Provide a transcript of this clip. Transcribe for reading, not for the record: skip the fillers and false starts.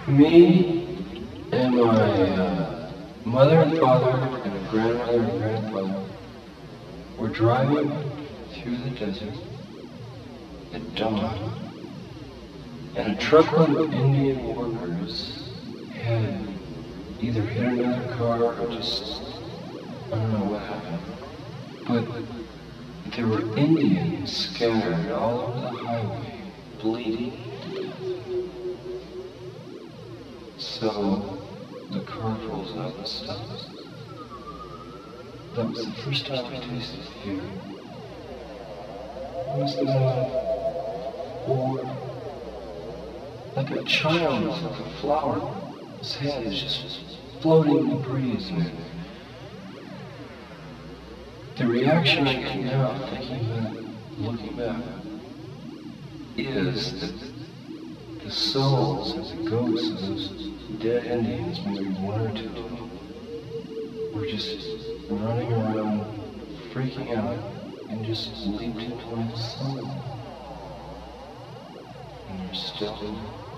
Me and my mother and father and a grandmother and grandfather were driving through the desert at dawn, and a truckload of Indian workers had either hit another car or just, I don't know what happened, but there were Indians scattered all over the highway, bleeding. So the car pulls up and stops. That was the first time I tasted fear. It was or like a child, like a flower. His head is just floating in the breeze. And the reaction I get now, thinking back, looking back, is that the souls and the ghosts of those dead Indians, maybe one or two of them, were just running around, freaking out, and just leaped into the sun. And they're still